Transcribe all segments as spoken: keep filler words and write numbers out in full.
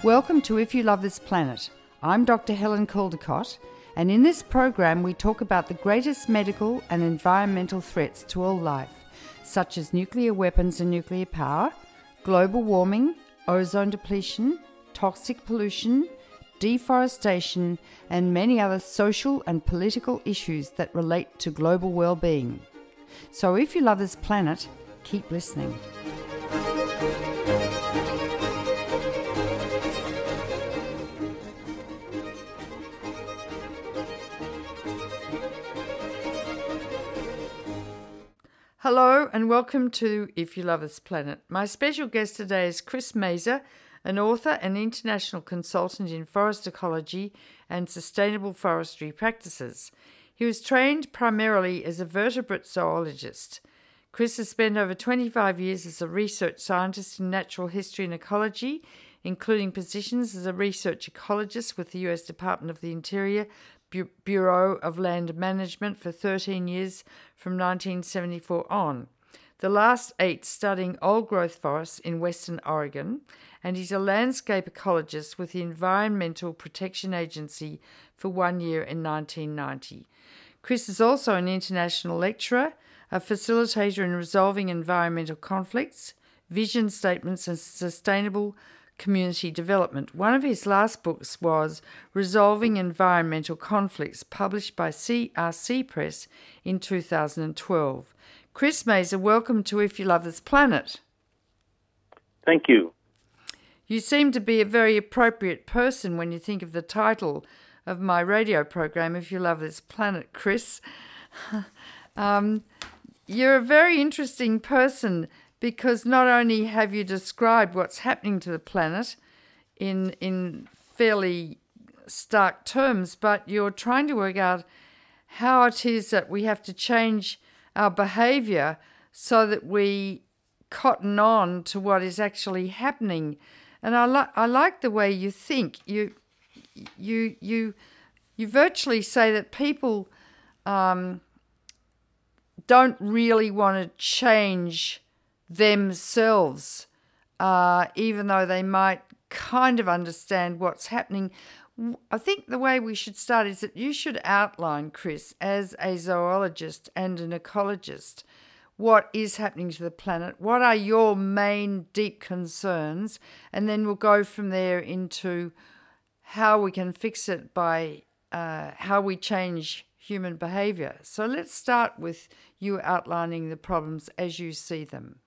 Welcome to If You Love This Planet. I'm Doctor Helen Caldicott, and in this program we talk about the greatest medical and environmental threats to all life, such as nuclear weapons and nuclear power, global warming, ozone depletion, toxic pollution, deforestation, and many other social and political issues that relate to global well-being. So if you love this planet, keep listening. Hello and welcome to If You Love This Planet. My special guest today is Chris Maser, an author and international consultant in forest ecology and sustainable forestry practices. He was trained primarily as a vertebrate zoologist. Chris has spent over twenty-five years as a research scientist in natural history and ecology, including positions as a research ecologist with the U S Department of the Interior, Bu- Bureau of Land Management for thirteen years from nineteen seventy-four on. The last eight studying old-growth forests in Western Oregon, and he's a landscape ecologist with the Environmental Protection Agency for one year in nineteen ninety. Chris is also an international lecturer, a facilitator in resolving environmental conflicts, vision statements, and sustainable community development. One of his last books was Resolving Environmental Conflicts, published by C R C Press in two thousand twelve. Chris Maser, welcome to If You Love This Planet. Thank you. You seem to be a very appropriate person when you think of the title of my radio program, If You Love This Planet, Chris. um, you're a very interesting person because not only have you described what's happening to the planet in in fairly stark terms, but you're trying to work out how it is that we have to change our behaviour so that we cotton on to what is actually happening. And I like I like the way you think. You you you you virtually say that people um, don't really want to change themselves, uh, even though they might kind of understand what's happening. I think the way we should start is that you should outline, Chris, as a zoologist and an ecologist, what is happening to the planet, what are your main deep concerns, and then we'll go from there into how we can fix it by uh, how we change human behaviour. So let's start with you outlining the problems as you see them.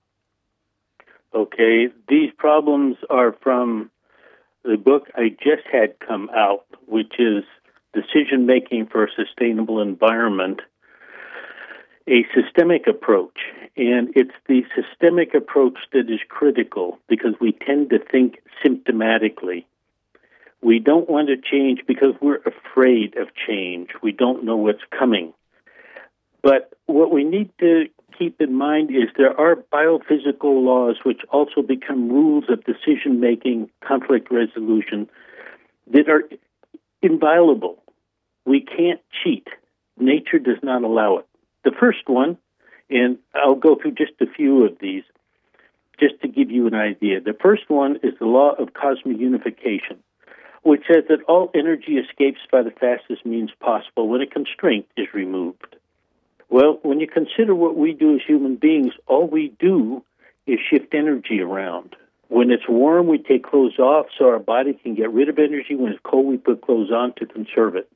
Okay, these problems are from the book I just had come out, which is Decision Making for a Sustainable Environment, a systemic approach. And it's the systemic approach that is critical because we tend to think symptomatically. We don't want to change because we're afraid of change. We don't know what's coming. But what we need to keep in mind is there are biophysical laws which also become rules of decision-making, conflict resolution that are inviolable. We can't cheat. Nature does not allow it. The first one, and I'll go through just a few of these just to give you an idea. The first one is the law of cosmic unification, which says that all energy escapes by the fastest means possible when a constraint is removed. Well, when you consider what we do as human beings, all we do is shift energy around. When it's warm, we take clothes off so our body can get rid of energy. When it's cold, we put clothes on to conserve it.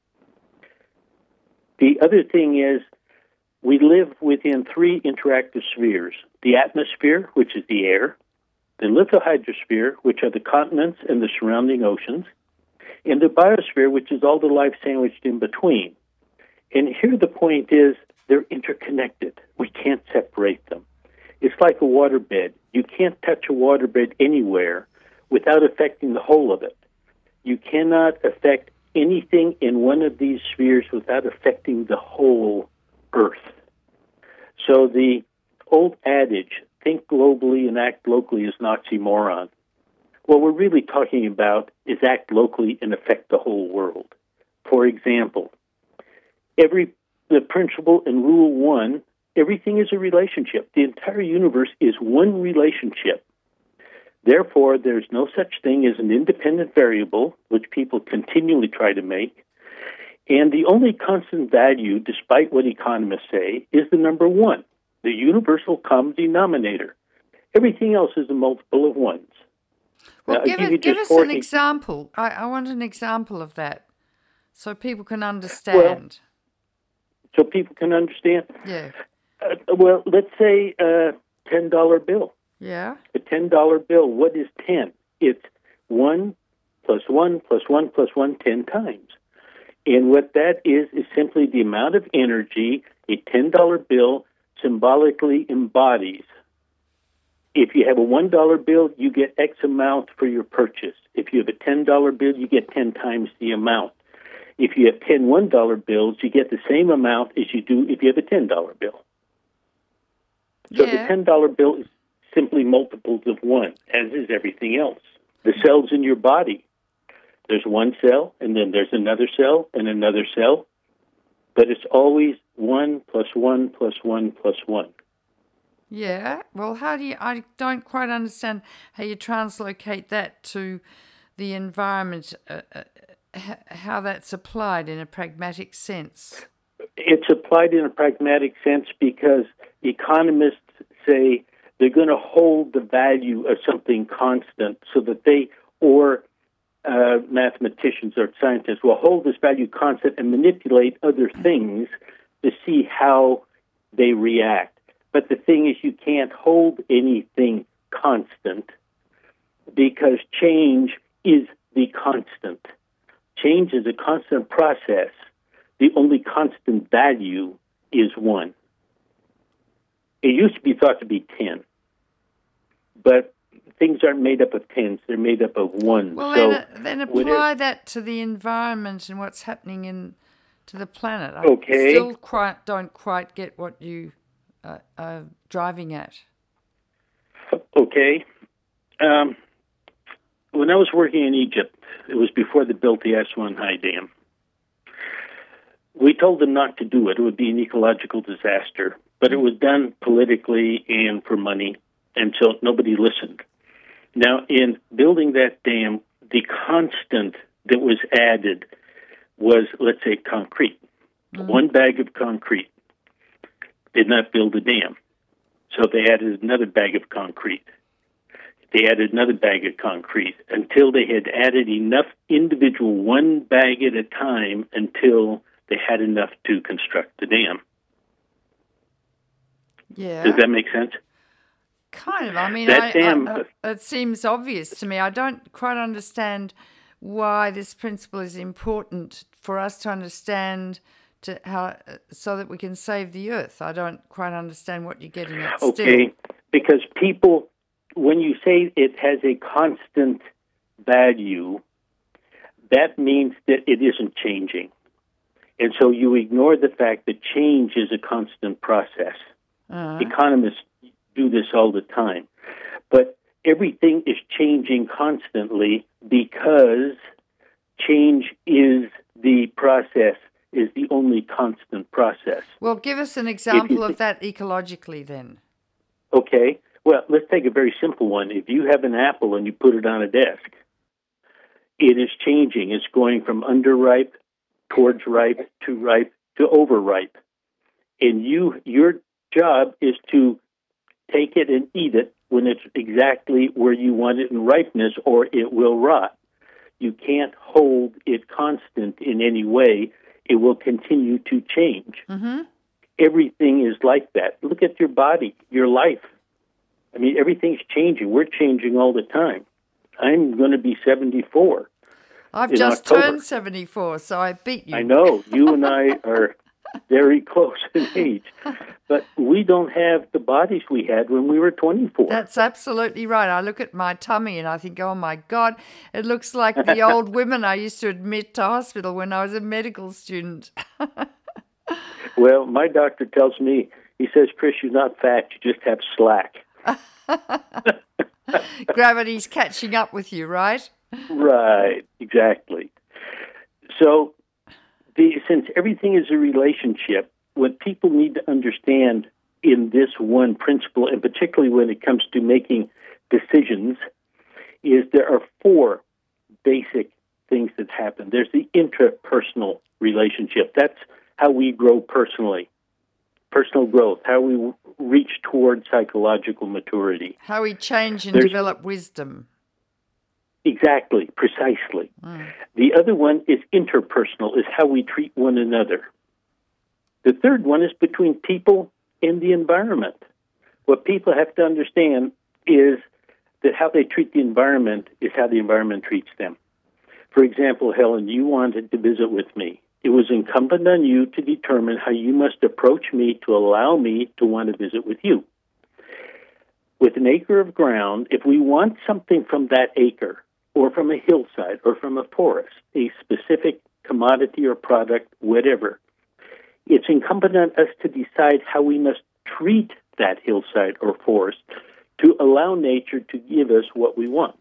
The other thing is we live within three interactive spheres: the atmosphere, which is the air, the lithohydrosphere, which are the continents and the surrounding oceans, and the biosphere, which is all the life sandwiched in between. And here the point is, they're interconnected. We can't separate them. It's like a waterbed. You can't touch a waterbed anywhere without affecting the whole of it. You cannot affect anything in one of these spheres without affecting the whole Earth. So the old adage, think globally and act locally, is an oxymoron. What we're really talking about is act locally and affect the whole world. For example, every the principle in Rule One, everything is a relationship. The entire universe is one relationship. Therefore, there's no such thing as an independent variable, which people continually try to make. And the only constant value, despite what economists say, is the number one, the universal common denominator. Everything else is a multiple of ones. Well, now, give, give, it, give us four an things. example. I, I want an example of that so people can understand. Well, so people can understand? Yeah. Uh, well, let's say a ten dollar bill. Yeah. A ten dollar bill, what is ten? It's one plus one plus one plus one ten times. And what that is is simply the amount of energy a ten dollar bill symbolically embodies. If you have a one dollar bill, you get X amount for your purchase. If you have a ten dollar bill, you get ten times the amount. If you have ten one dollar bills, you get the same amount as you do if you have a ten dollar bill. So Yeah. the ten dollar bill is simply multiples of one, as is everything else. The cells in your body, there's one cell, and then there's another cell, and another cell, but it's always one plus one plus one plus one. Yeah. Well, how do you... I don't quite understand how you translocate that to the environment, uh, uh, h- how that's applied in a pragmatic sense. It's applied in a pragmatic sense because economists say they're going to hold the value of something constant so that they, or uh, mathematicians or scientists, will hold this value constant and manipulate other things to see how they react. But the thing is, you can't hold anything constant because change is the constant. Change is a constant process. The only constant value is one. It used to be thought to be ten, but things aren't made up of tens; they're made up of ones. Well, so then, then apply whatever, that to the environment and what's happening in to the planet. I Okay. still quite don't quite get what you uh, are driving at. Okay. Um, when I was working in Egypt, it was before they built the Aswan High Dam. We told them not to do it. It would be an ecological disaster. But it was done politically and for money, and so nobody listened. Now, in building that dam, the constant that was added was, let's say, concrete. Mm-hmm. One bag of concrete did not build a dam. So they added another bag of concrete. They added another bag of concrete until they had added enough individual one bag at a time until they had enough to construct the dam. Yeah. Does that make sense? Kind of. I mean, that I, dam, I, I, it seems obvious to me. I don't quite understand why this principle is important for us to understand to how so that we can save the earth. I don't quite understand what you're getting at still. Okay, because people, when you say it has a constant value, that means that it isn't changing. And so you ignore the fact that change is a constant process. Uh-huh. Economists do this all the time. But everything is changing constantly because change is the process, is the only constant process. Well, give us an example of that ecologically then. Okay. Well, let's take a very simple one. If you have an apple and you put it on a desk, it is changing. It's going from underripe towards ripe to ripe to overripe. And you, your job is to take it and eat it when it's exactly where you want it in ripeness, or it will rot. You can't hold it constant in any way. It will continue to change. Mm-hmm. Everything is like that. Look at your body, your life. I mean, everything's changing. We're changing all the time. I'm going to be seventy-four. I've just October. turned seventy-four, so I beat you. I know. You and I are very close in age. But we don't have the bodies we had when we were twenty-four. That's absolutely right. I look at my tummy and I think, oh, my God, it looks like the old women I used to admit to hospital when I was a medical student. Well, my doctor tells me, he says, Chris, you're not fat, you just have slack. Gravity's catching up with you, right? Right, exactly. So, the, since everything is a relationship, what people need to understand in this one principle, and particularly when it comes to making decisions, is there are four basic things that happen. There's the intrapersonal relationship. That's how we grow personally, personal growth, how we reach toward psychological maturity. How we change and There's, develop wisdom. Exactly, precisely. Mm. The other one is interpersonal, is how we treat one another. The third one is between people and the environment. What people have to understand is that how they treat the environment is how the environment treats them. For example, Helen, you wanted to visit with me. It was incumbent on you to determine how you must approach me to allow me to want to visit with you. With an acre of ground, if we want something from that acre, or from a hillside, or from a forest, a specific commodity or product, whatever, it's incumbent on us to decide how we must treat that hillside or forest to allow nature to give us what we want.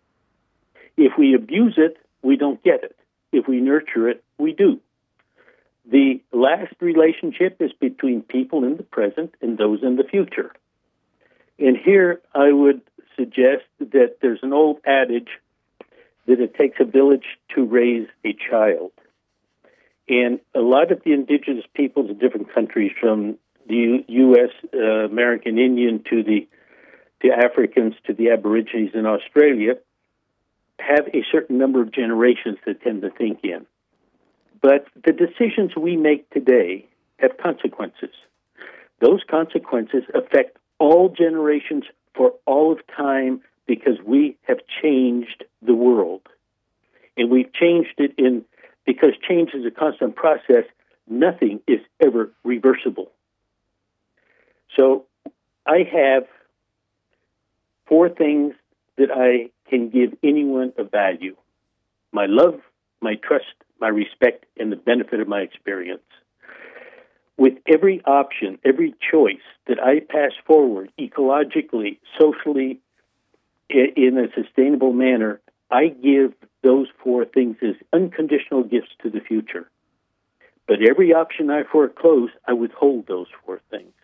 If we abuse it, we don't get it. If we nurture it, we do. The last relationship is between people in the present and those in the future. And here I would suggest that there's an old adage that it takes a village to raise a child. And a lot of the indigenous peoples of different countries, from the U- U.S. Uh, American Indian to the to Africans to the Aborigines in Australia, have a certain number of generations that tend to think in. But the decisions we make today have consequences. Those consequences affect all generations for all of time because we have changed the world. And we've changed it in, because change is a constant process, nothing is ever reversible. So I have four things that I can give anyone of value: my love, my trust, my respect, and the benefit of my experience. With every option, every choice that I pass forward ecologically, socially, in a sustainable manner, I give those four things as unconditional gifts to the future. But every option I foreclose, I withhold those four things.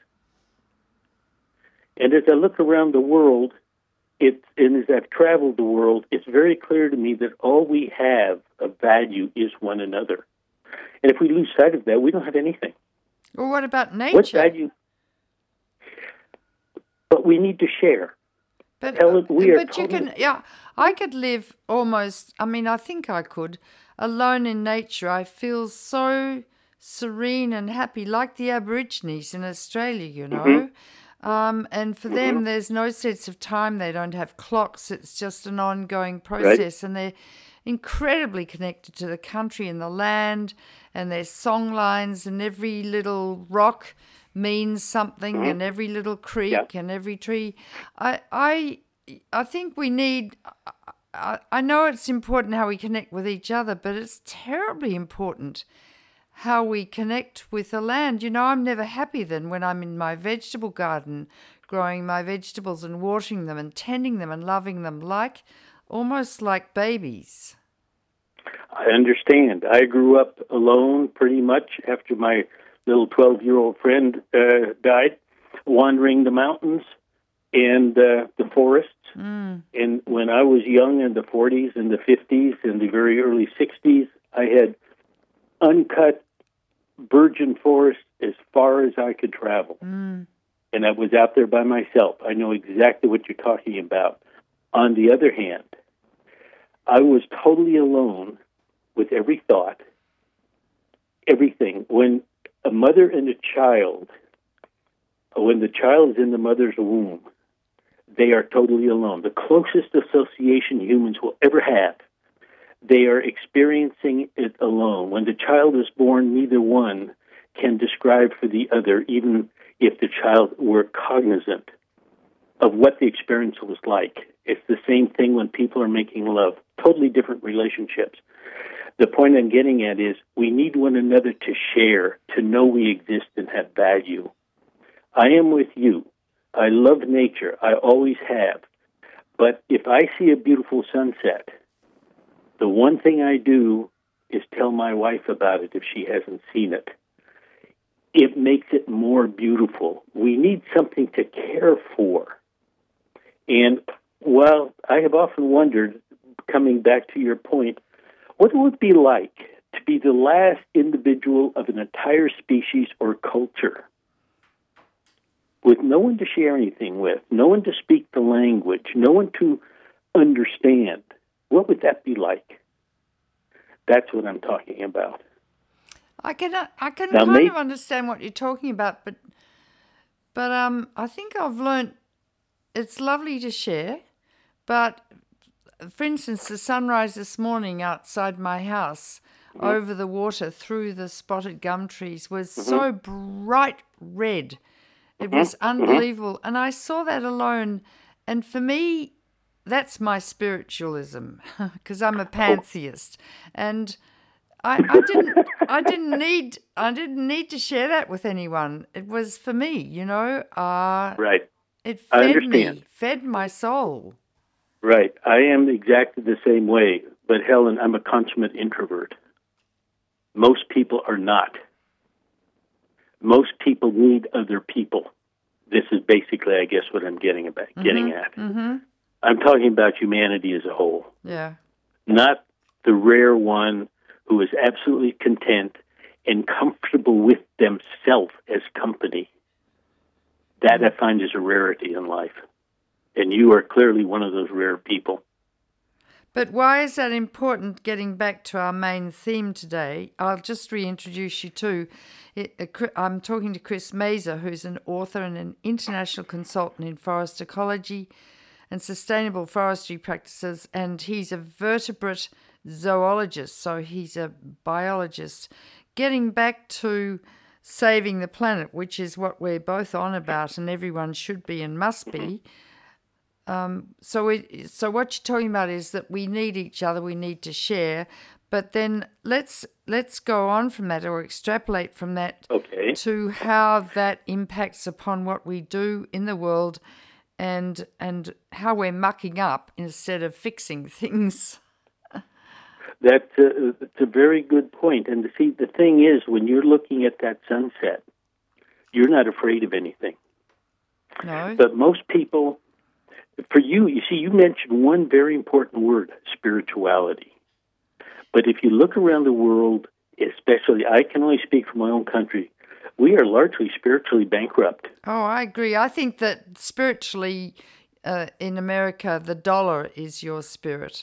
And as I look around the world, it, and as I've traveled the world, it's very clear to me that all we have of value is one another. And if we lose sight of that, we don't have anything. Well, what about nature? What value? But we need to share. But, Helen, we are but you totally... can, yeah, I could live almost, I mean, I think I could, alone in nature. I feel so serene and happy, like the Aborigines in Australia, you know. Mm-hmm. Um, and for mm-hmm. them, there's no sense of time. They don't have clocks. It's just an ongoing process. Right. And they're incredibly connected to the country and the land, and their song lines, and every little rock means something, mm-hmm. and every little creek yeah. and every tree. I I I think we need, I, I know it's important how we connect with each other, but it's terribly important how we connect with the land. You know, I'm never happy than when I'm in my vegetable garden, growing my vegetables and watering them and tending them and loving them, like almost like babies. I understand. I grew up alone pretty much after my little twelve-year-old friend uh, died, wandering the mountains and uh, the forests. Mm. And when I was young in the forties and the fifties and the very early sixties, I had uncut virgin forest as far as I could travel. Mm. And I was out there by myself. I know exactly what you're talking about. On the other hand, I was totally alone with every thought, everything. When a mother and a child, when the child is in the mother's womb, they are totally alone. The closest association humans will ever have. They are experiencing it alone. When the child is born, neither one can describe for the other, even if the child were cognizant of what the experience was like. It's the same thing when people are making love. Totally different relationships. The point I'm getting at is we need one another to share, to know we exist and have value. I am with you. I love nature. I always have. But if I see a beautiful sunset, the one thing I do is tell my wife about it if she hasn't seen it. It makes it more beautiful. We need something to care for. And Well, I have often wondered, coming back to your point, what it would be like to be the last individual of an entire species or culture with no one to share anything with, no one to speak the language, no one to understand. What would that be like? That's what I'm talking about. I can I can Now, kind may- of understand what you're talking about, but but um, I think I've learnt it's lovely to share, but for instance, the sunrise this morning outside my house, mm-hmm. over the water through the spotted gum trees, was mm-hmm. so bright red. It mm-hmm. was unbelievable, mm-hmm. and I saw that alone, and for me, that's my spiritualism, because I'm a pantheist, and I, I didn't, I didn't need, I didn't need to share that with anyone. It was for me, you know. Uh, right. It I fed understand. me, fed my soul. Right. I am exactly the same way, but Helen, I'm a consummate introvert. Most people are not. Most people need other people. This is basically, I guess, what I'm getting about, mm-hmm. getting at. Mm-hmm. I'm talking about humanity as a whole. Yeah. Not the rare one who is absolutely content and comfortable with themselves as company. That I find is a rarity in life. And you are clearly one of those rare people. But why is that important, getting back to our main theme today? I'll just reintroduce you to, I'm talking to Chris Maser, who's an author and an international consultant in forest ecology and sustainable forestry practices, and he's a vertebrate zoologist, so he's a biologist. Getting back to saving the planet, which is what we're both on about, and everyone should be and must be. Um, so, we, so what you're talking about is that we need each other, we need to share. But then let's let's go on from that, or extrapolate from that, okay. to how that impacts upon what we do in the world, and and how we're mucking up instead of fixing things. That's a, that's a very good point. And see, the thing is, when you're looking at that sunset, you're not afraid of anything. No. But most people, for you, you see, you mentioned one very important word, spirituality. But if you look around the world, especially, I can only speak for my own country, we are largely spiritually bankrupt. Oh, I agree. I think that spiritually, uh, in America, the dollar is your spirit.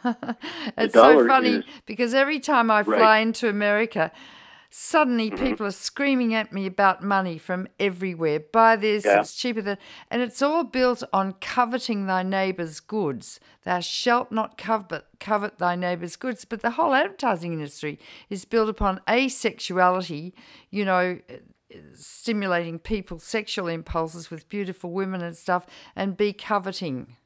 It's so funny is, because every time I fly right. into America, suddenly mm-hmm. people are screaming at me about money from everywhere. Buy this, yeah. it's cheaper than... And it's all built on coveting thy neighbour's goods. Thou shalt not covet, covet thy neighbour's goods. But the whole advertising industry is built upon asexuality, you know, stimulating people's sexual impulses with beautiful women and stuff, and be coveting.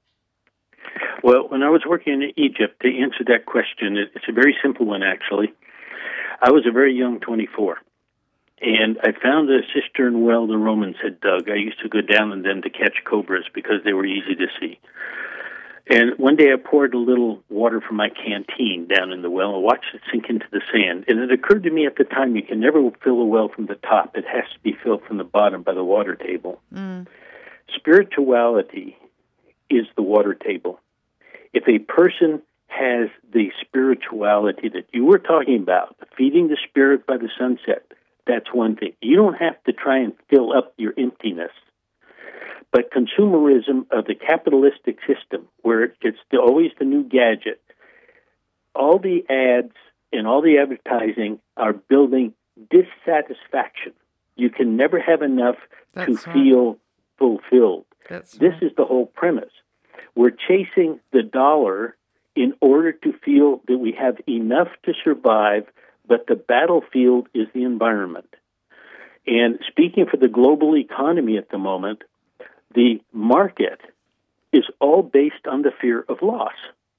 Well, when I was working in Egypt, to answer that question, it's a very simple one, actually. I was a very young twenty-four, and I found a cistern well the Romans had dug. I used to go down in them to catch cobras because they were easy to see. And one day I poured a little water from my canteen down in the well and watched it sink into the sand. And it occurred to me at the time, you can never fill a well from the top. It has to be filled from the bottom by the water table. Mm. Spirituality is the water table. If a person has the spirituality that you were talking about, feeding the spirit by the sunset, that's one thing. You don't have to try and fill up your emptiness. But consumerism of the capitalistic system, where it's the, always the new gadget, all the ads and all the advertising are building dissatisfaction. You can never have enough that's to right. feel fulfilled. That's this right. is the whole premise. We're chasing the dollar in order to feel that we have enough to survive, but the battlefield is the environment. And speaking for the global economy at the moment, the market is all based on the fear of loss.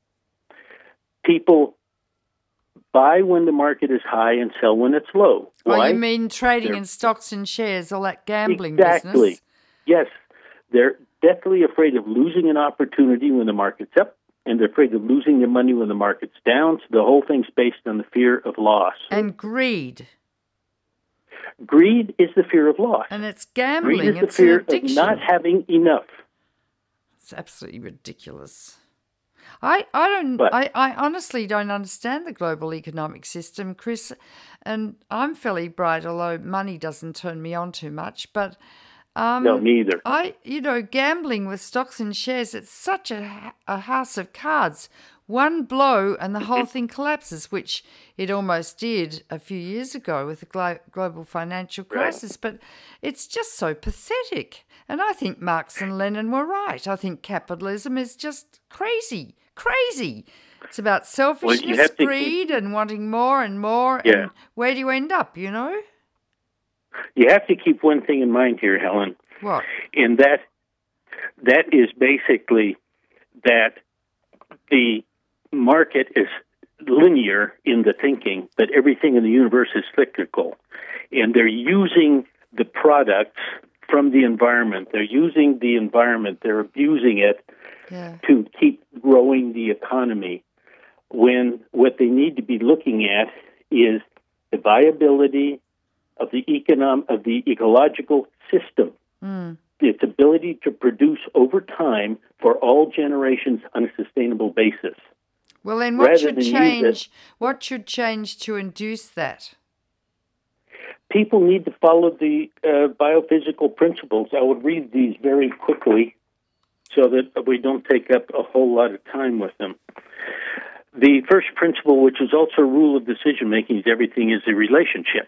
People buy when the market is high and sell when it's low. Oh, Why? you mean trading They're, in stocks and shares, all that gambling exactly. business? Exactly. Yes. They're deathly afraid of losing an opportunity when the market's up, and they're afraid of losing their money when the market's down. So the whole thing's based on the fear of loss. And greed. Greed is the fear of loss. And it's gambling. Greed is it's the fear an addiction. of not having enough. It's absolutely ridiculous. I, I don't But, I, I honestly don't understand the global economic system, Chris, and I'm fairly bright, although money doesn't turn me on too much. But um, no, me either. I you know gambling with stocks and shares, it's such a, a house of cards. One blow and the whole thing collapses, which it almost did a few years ago with the glo- global financial crisis. Right. But it's just so pathetic. And I think Marx and Lenin were right. I think capitalism is just crazy, crazy. It's about selfishness, well, greed, keep... and wanting more and more. Yeah. And where do you end up, you know? You have to keep one thing in mind here, Helen. What? And that that is basically that the market is linear in the thinking, but everything in the universe is cyclical. And they're using the products from the environment. They're using the environment. They're abusing it yeah. to keep growing the economy. When what they need to be looking at is the viability of the economic, of the ecological system, mm. its ability to produce over time for all generations on a sustainable basis. Well, then what should change? What should change to induce that? People need to follow the uh, biophysical principles. I would read these very quickly so that we don't take up a whole lot of time with them. The first principle, which is also a rule of decision-making, is everything is a relationship.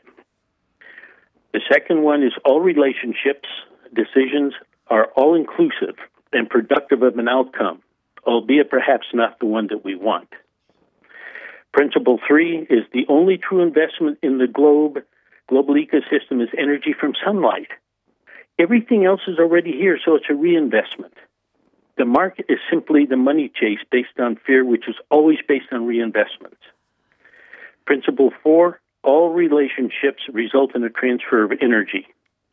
The second one is all relationships, decisions, are all-inclusive and productive of an outcome, albeit perhaps not the one that we want. Principle three is the only true investment in the globe, global ecosystem is energy from sunlight. Everything else is already here, so it's a reinvestment. The market is simply the money chase based on fear, which is always based on reinvestments. Principle four, all relationships result in a transfer of energy.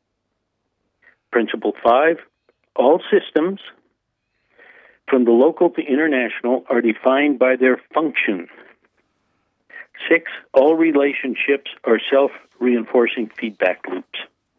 Principle five, all systems, from the local to international, are defined by their function. Six, all relationships are self-reinforcing feedback loops.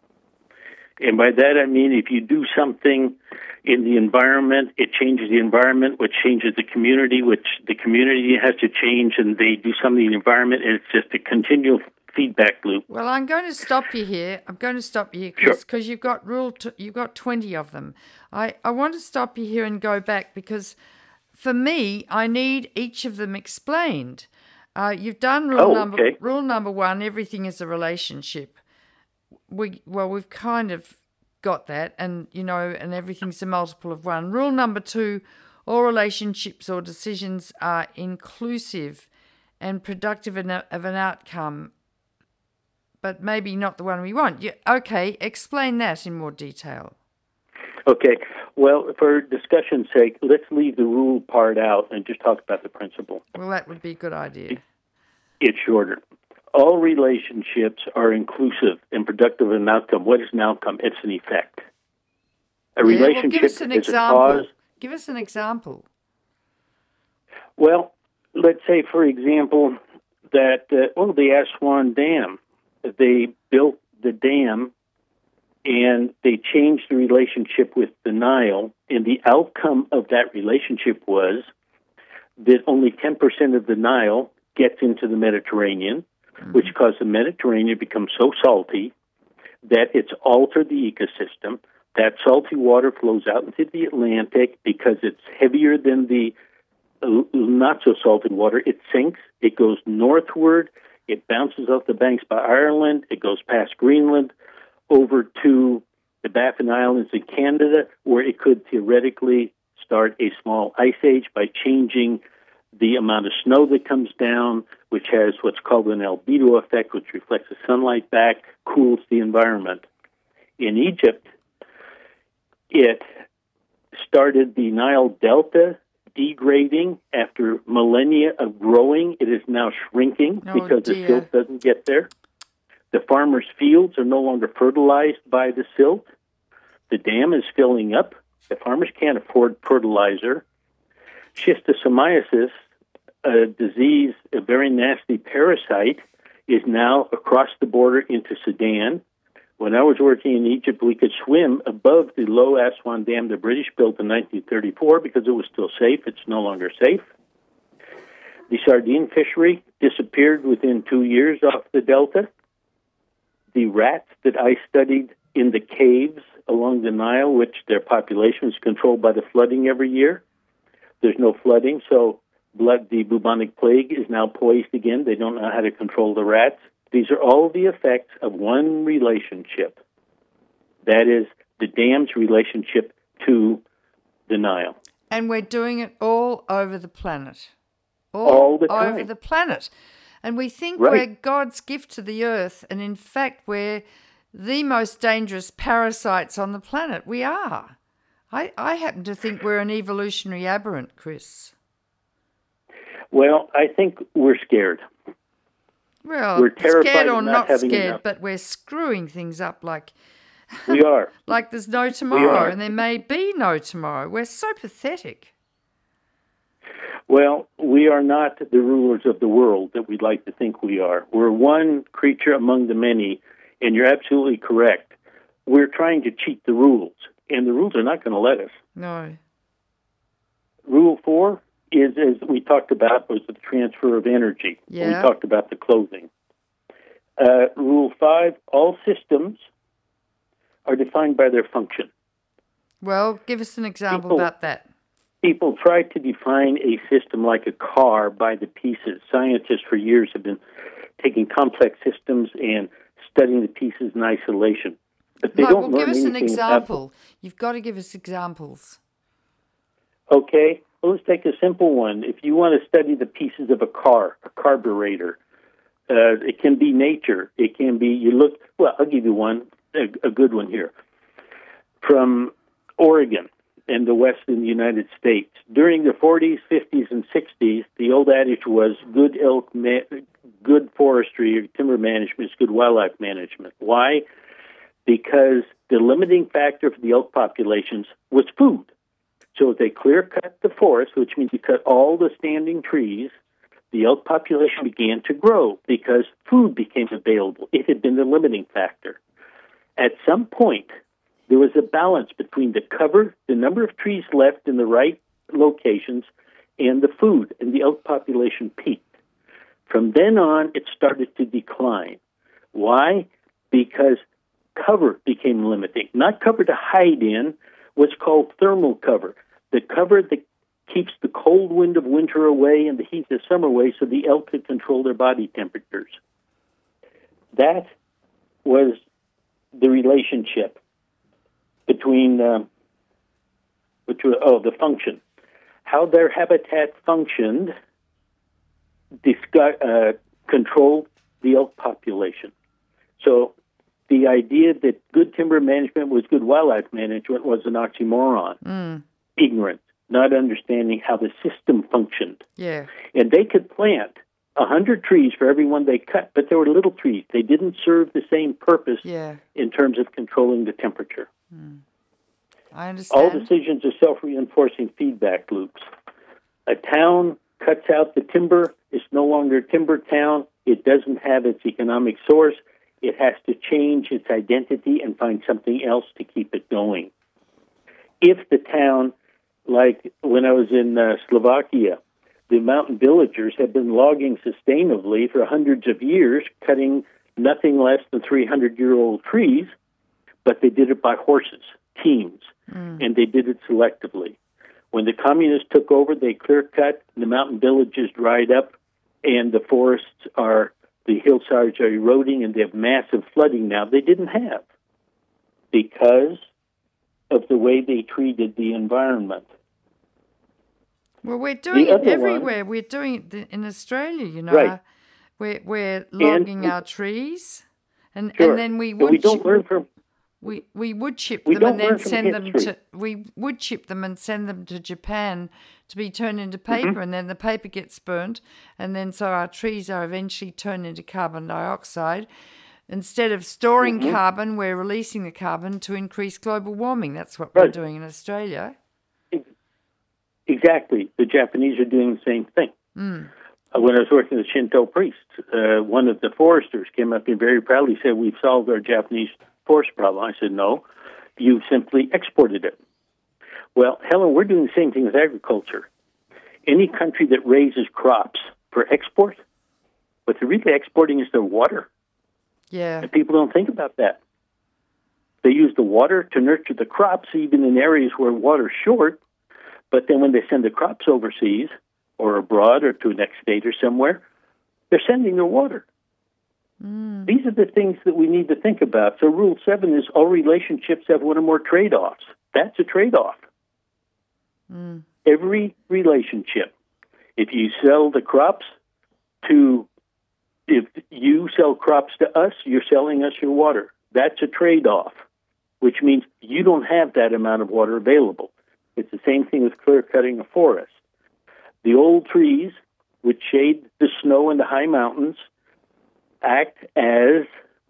And by that I mean if you do something in the environment, it changes the environment, which changes the community, which the community has to change, and they do something in the environment, and it's just a continual feedback loop. Well, I'm going to stop you here. I'm going to stop you here, Chris, because sure. you've got rule. T- you've got twenty of them. I, I want to stop you here and go back because, for me, I need each of them explained. Uh, you've done rule oh, number okay. rule number one. Everything is a relationship. We well, we've kind of got that, and you know, and everything's a multiple of one. Rule number two: all relationships or decisions are inclusive and productive of an outcome, but maybe not the one we want. Yeah, okay, explain that in more detail. Okay. Well, for discussion's sake, let's leave the rule part out and just talk about the principle. Well, that would be a good idea. It's shorter. All relationships are inclusive and productive of an outcome. What is an outcome? It's an effect. A yeah, relationship well, give us an is example. a cause. Give us an example. Well, let's say, for example, that, uh, well, the Aswan Dam, they built the dam and they changed the relationship with the Nile, and the outcome of that relationship was that only ten percent of the Nile gets into the Mediterranean, mm-hmm. which caused the Mediterranean to become so salty that it's altered the ecosystem. That salty water flows out into the Atlantic because it's heavier than the uh, not-so-salty water. It sinks. It goes northward. It bounces off the banks by Ireland. It goes past Greenland over to the Baffin Islands in Canada, where it could theoretically start a small ice age by changing the amount of snow that comes down, which has what's called an albedo effect, which reflects the sunlight back, cools the environment. In Egypt, it started the Nile Delta degrading after millennia of growing. It is now shrinking oh, because dear. the silt doesn't get there. The farmers' fields are no longer fertilized by the silt. The dam is filling up. The farmers can't afford fertilizer. Schistosomiasis, a disease, a very nasty parasite, is now across the border into Sudan, When I was working in Egypt, we could swim above the Low Aswan Dam the British built in nineteen thirty-four because it was still safe. It's no longer safe. The sardine fishery disappeared within two years off the delta. The rats that I studied in the caves along the Nile, which their population is controlled by the flooding every year, there's no flooding, so blood, the bubonic plague is now poised again. They don't know how to control the rats. These are all the effects of one relationship. That is the dam's relationship to the Nile. And we're doing it all over the planet. All, all the time. over the planet. And we think right. we're God's gift to the earth, and in fact we're the most dangerous parasites on the planet. We are. I, I happen to think we're an evolutionary aberrant, Chris. Well, I think we're scared. Well, we're terrified scared of or not not scared, enough. But we're screwing things up like we are. like there's no tomorrow, and there may be no tomorrow. We're so pathetic. Well, we are not the rulers of the world that we'd like to think we are. We're one creature among the many, and you're absolutely correct. We're trying to cheat the rules, and the rules are not going to let us. No. Rule four is, as we talked about, was the transfer of energy. Yeah. We talked about the clothing. Uh, rule five, all systems are defined by their function. Well, give us an example People, about that. People try to define a system like a car by the pieces. Scientists for years have been taking complex systems and studying the pieces in isolation. But they no, don't well, learn give us an anything example. about. You've got to give us examples. Okay, well, let's take a simple one. If you want to study the pieces of a car, a carburetor, uh, it can be nature. It can be, you look, well, I'll give you one, a, a good one here. From Oregon and the western United States, during the forties, fifties, and sixties, the old adage was good elk, ma- good forestry or timber management is good wildlife management. Why? Because the limiting factor for the elk populations was food. So if they clear-cut the forest, which means you cut all the standing trees, the elk population began to grow because food became available. It had been the limiting factor. At some point, there was a balance between the cover, the number of trees left in the right locations, and the food, and the elk population peaked. From then on, it started to decline. Why? Because cover became limiting. Not cover to hide in, what's called thermal cover. The cover that keeps the cold wind of winter away and the heat of summer away so the elk could control their body temperatures. That was the relationship between, uh, which was, oh, the function. How their habitat functioned discuss, uh, controlled the elk population. So the idea that good timber management was good wildlife management was an oxymoron. Mm. Ignorance, not understanding how the system functioned. Yeah. And they could plant a hundred trees for every one they cut, but they were little trees. They didn't serve the same purpose Yeah. in terms of controlling the temperature. Mm. I understand. All decisions are self-reinforcing feedback loops. A town cuts out the timber. It's no longer a timber town. It doesn't have its economic source. It has to change its identity and find something else to keep it going. If the town, like when I was in uh, Slovakia, the mountain villagers had been logging sustainably for hundreds of years, cutting nothing less than three hundred year old trees, but they did it by horses, teams, mm. and they did it selectively. When the communists took over, they clear-cut, the mountain villages dried up, and the forests are, the hillsides are eroding, and they have massive flooding now they didn't have because of the way they treated the environment. Well, we're doing it everywhere. One, we're doing it in Australia, you know. Right. We're, we're logging and, our trees, and, sure. and then we would but we don't chip, learn from we we would chip we them and don't then learn from send history. them to we would chip them and send them to Japan to be turned into paper, mm-hmm. and then the paper gets burnt, and then so our trees are eventually turned into carbon dioxide. Instead of storing mm-hmm. carbon, we're releasing the carbon to increase global warming. That's what right. we're doing in Australia. Exactly. The Japanese are doing the same thing. Mm. Uh, when I was working with Shinto priests, uh, one of the foresters came up and very proudly said, we've solved our Japanese forest problem. I said, no, you simply exported it. Well, Helen, we're doing the same thing with agriculture. Any country that raises crops for export, what they're really exporting is their water. Yeah. And people don't think about that. They use the water to nurture the crops, even in areas where water's short. But then when they send the crops overseas or abroad or to the next state or somewhere, they're sending their water. Mm. These are the things that we need to think about. So Rule seven is all relationships have one or more trade-offs. That's a trade-off. Mm. Every relationship. If you sell the crops to, if you sell crops to us, you're selling us your water. That's a trade-off, which means you don't have that amount of water available. It's the same thing with clear-cutting a forest. The old trees, which shade the snow in the high mountains, act as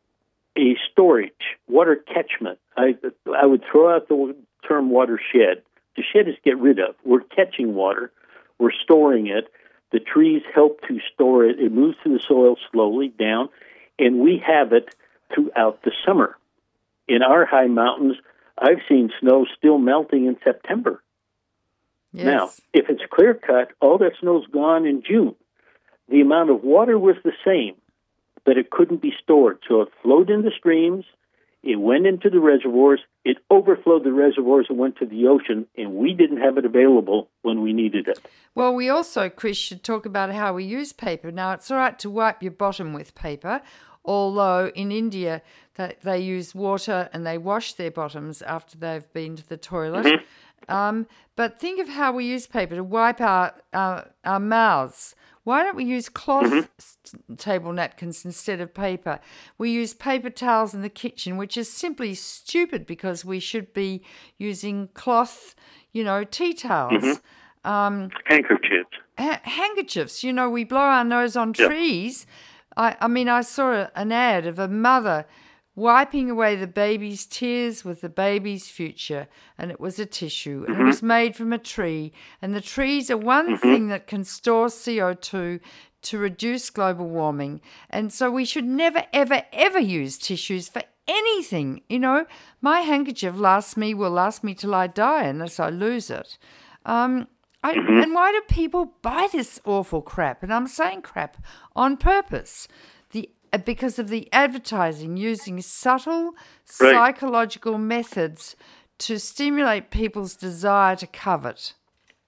a storage, water catchment. I, I would throw out the term watershed. To shed is get rid of. We're catching water. We're storing it. The trees help to store it. It moves through the soil slowly down, and we have it throughout the summer. In our high mountains, I've seen snow still melting in September. Yes. Now, if it's clear cut, all that snow's gone in June. The amount of water was the same, but it couldn't be stored. So it flowed in the streams, it went into the reservoirs, it overflowed the reservoirs and went to the ocean, and we didn't have it available when we needed it. Well, we also, Chris, should talk about how we use paper. Now, it's all right to wipe your bottom with paper, although in India they, they use water and they wash their bottoms after they've been to the toilet. Mm-hmm. Um, but think of how we use paper to wipe our, our, our mouths. Why don't we use cloth mm-hmm. table napkins instead of paper? We use paper towels in the kitchen, which is simply stupid because we should be using cloth, you know, tea towels. Mm-hmm. Um, handkerchiefs. Ha- handkerchiefs. You know, we blow our nose on yeah. trees. I, I mean, I saw a, an ad of a mother wiping away the baby's tears with the baby's future, and it was a tissue, and mm-hmm. it was made from a tree, and the trees are one mm-hmm. thing that can store C O two to reduce global warming, and so we should never, ever, ever use tissues for anything. You know, my handkerchief lasts me, will last me till I die unless I lose it. Um, I, mm-hmm. And why do people buy this awful crap? And I'm saying crap on purpose. The because of the advertising using subtle right. psychological methods to stimulate people's desire to covet.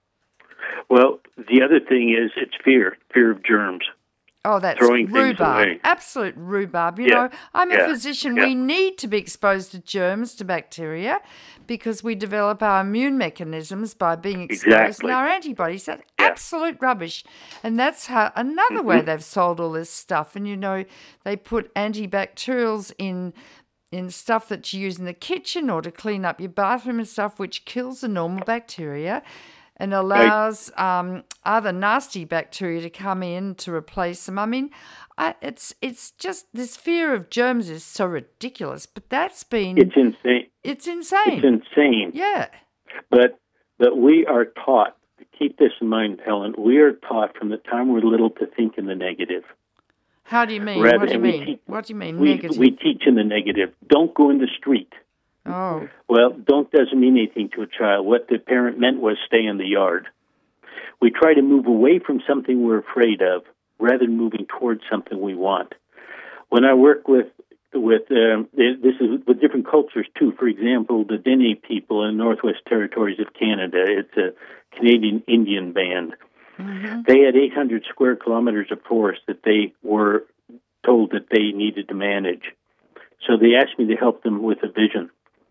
Well, the other thing is it's fear, fear of germs. Oh, that's Throwing rhubarb. Absolute rhubarb. You yeah. know, I'm yeah. a physician. Yeah. We need to be exposed to germs, to bacteria, because we develop our immune mechanisms by being exposed exactly. and our antibodies. That's yeah. absolute rubbish. And that's how another mm-hmm. way they've sold all this stuff. And, you know, they put antibacterials in in stuff that you use in the kitchen or to clean up your bathroom and stuff, which kills the normal bacteria and allows um, other nasty bacteria to come in to replace them. I mean, I, it's it's just this fear of germs is so ridiculous, but that's been... It's insane. It's insane. It's insane. Yeah. But but we are taught, keep this in mind, Helen, we are taught from the time we're little to think in the negative. How do you mean? Rather, what do you mean? Teach, what do you mean, we, negative? We teach in the negative. Don't go in the street. Oh. Well, don't doesn't mean anything to a child. What the parent meant was stay in the yard. We try to move away from something we're afraid of rather than moving towards something we want. When I work with, with um, this is with different cultures too. For example, the Dene people in the Northwest Territories of Canada, it's a Canadian Indian band. Mm-hmm. They had eight hundred square kilometers of forest that they were told that they needed to manage. So they asked me to help them with a vision.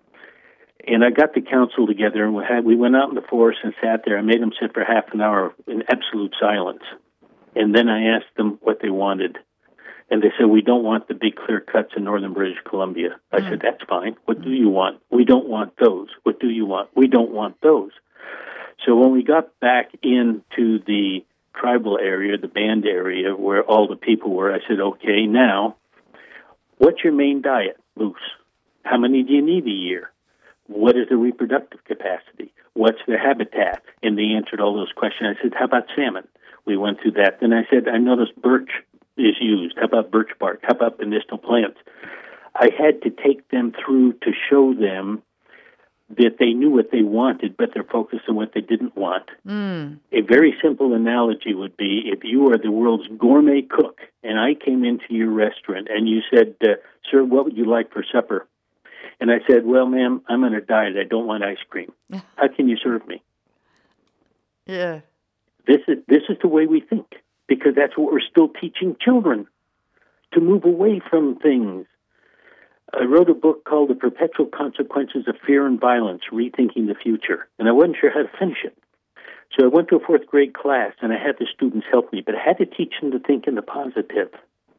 And I got the council together, and we, had, we went out in the forest and sat there. I made them sit for half an hour in absolute silence. And then I asked them what they wanted. And they said, we don't want the big clear cuts in northern British Columbia. I mm. said, that's fine. What do you want? We don't want those. What do you want? We don't want those. So when we got back into the tribal area, the band area, where all the people were, I said, okay, now, what's your main diet, moose? How many do you need a year? What is the reproductive capacity? What's their habitat? And they answered all those questions. I said, how about salmon? We went through that. Then I said, I noticed birch is used. How about birch bark? How about medicinal plants? I had to take them through to show them that they knew what they wanted, but they're focused on what they didn't want. Mm. A very simple analogy would be if you are the world's gourmet cook and I came into your restaurant and you said, uh, sir, what would you like for supper? And I said, well, ma'am, I'm on a diet. I don't want ice cream. How can you serve me? Yeah. This is, this is the way we think, because that's what we're still teaching children, to move away from things. I wrote a book called The Perpetual Consequences of Fear and Violence, Rethinking the Future, and I wasn't sure how to finish it. So I went to a fourth grade class, and I had the students help me, but I had to teach them to think in the positive.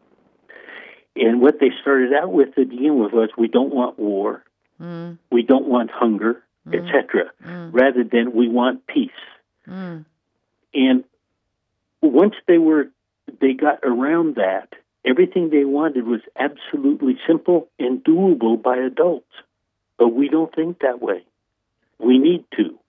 And what they started out with to begin with was, we don't want war, mm. we don't want hunger, mm. et cetera, mm. rather than we want peace. Mm. And once they were, they got around that, everything they wanted was absolutely simple and doable by adults. But we don't think that way. We need to.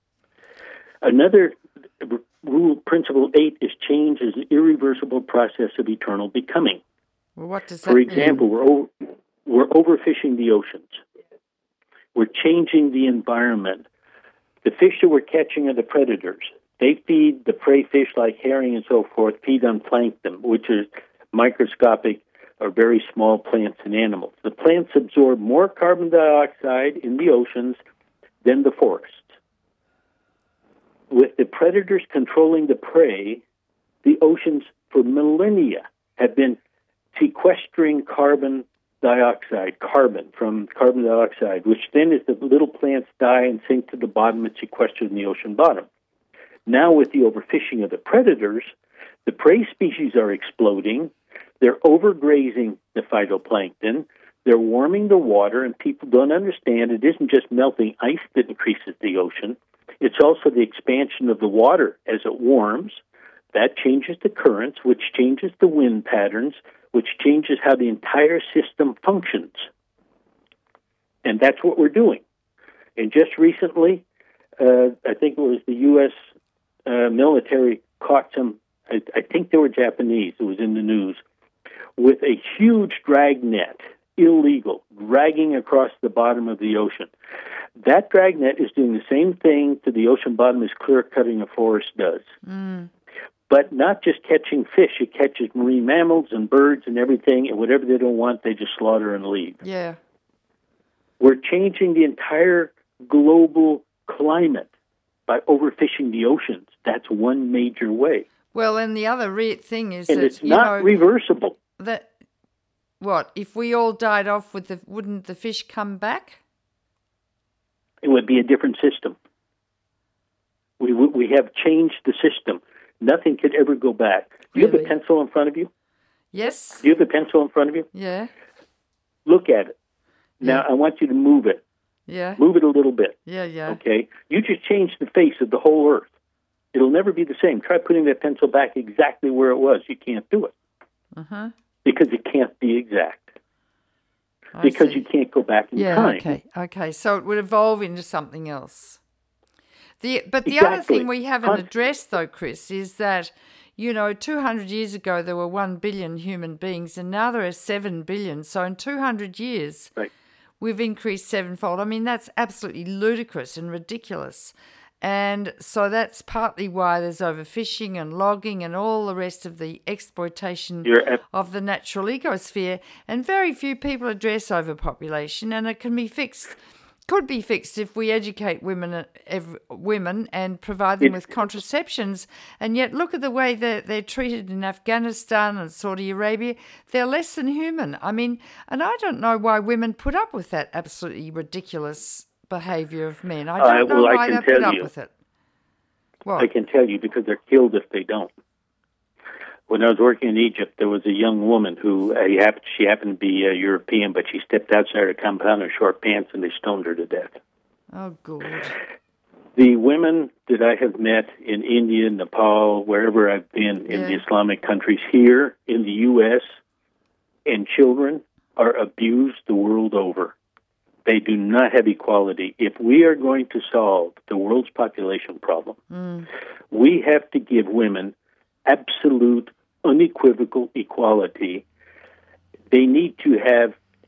Another rule, principle eight, is change is an irreversible process of eternal becoming. Well, what does that For example, mean? we're over, we're overfishing the oceans. We're changing the environment. The fish that we're catching are the predators. They feed the prey fish like herring and so forth, feed on plankton, which is microscopic or very small plants and animals. The plants absorb more carbon dioxide in the oceans than the forests. With the predators controlling the prey, the oceans for millennia have been sequestering carbon dioxide, carbon from carbon dioxide, which then as the little plants die and sink to the bottom, it's sequestered in the ocean bottom. Now with the overfishing of the predators, the prey species are exploding. They're overgrazing the phytoplankton. They're warming the water, and people don't understand it isn't just melting ice that increases the ocean. It's also the expansion of the water as it warms. That changes the currents, which changes the wind patterns, which changes how the entire system functions. And that's what we're doing. And just recently, uh, I think it was the U S uh, military caught some, I, I think they were Japanese, it was in the news, with a huge drag net, illegal, dragging across the bottom of the ocean. That drag net is doing the same thing to the ocean bottom as clear-cutting a forest does. Mm. But not just catching fish, it catches marine mammals and birds and everything, and whatever they don't want, they just slaughter and leave. Yeah. We're changing the entire global climate by overfishing the oceans. That's one major way. Well, and the other re- thing is and that, it's you not know, reversible. That what if we all died off? With the wouldn't the fish come back? It would be a different system. We we have changed the system. Nothing could ever go back. Do you Really? have a pencil in front of you? Yes. Do you have a pencil in front of you? Yeah. Look at it. Now, Yeah. I want you to move it. Yeah. Move it a little bit. Yeah, yeah. Okay? You just changed the face of the whole Earth. It'll never be the same. Try putting that pencil back exactly where it was. You can't do it. Uh-huh. Because it can't be exact. I because see. you can't go back in yeah, time. okay. Okay. So it would evolve into something else. The But the Exactly. other thing we haven't Con- addressed, though, Chris, is that, you know, two hundred years ago there were one billion human beings, and now there are seven billion. So in two hundred years, Right. we've increased sevenfold. I mean, that's absolutely ludicrous and ridiculous. And so that's partly why there's overfishing and logging and all the rest of the exploitation You're ab- of the natural ecosphere. And very few people address overpopulation, and it can be fixed, could be fixed if we educate women ev- women and provide them with contraceptions. And yet look at the way they're, they're treated in Afghanistan and Saudi Arabia. They're less than human. I mean, and I don't know why women put up with that absolutely ridiculous behavior of men. I don't Uh, know well, I why can they put tell up you. with it. What? I can tell you because they're killed if they don't. When I was working in Egypt, there was a young woman who uh, he happened, she happened to be uh, European, but she stepped outside her compound in short pants, and they stoned her to death. Oh, good. The women that I have met in India, Nepal, wherever I've been in Yeah. the Islamic countries, here in the U S, and children are abused the world over. They do not have equality. If we are going to solve the world's population problem, Mm. we have to give women absolute, unequivocal equality. They need to have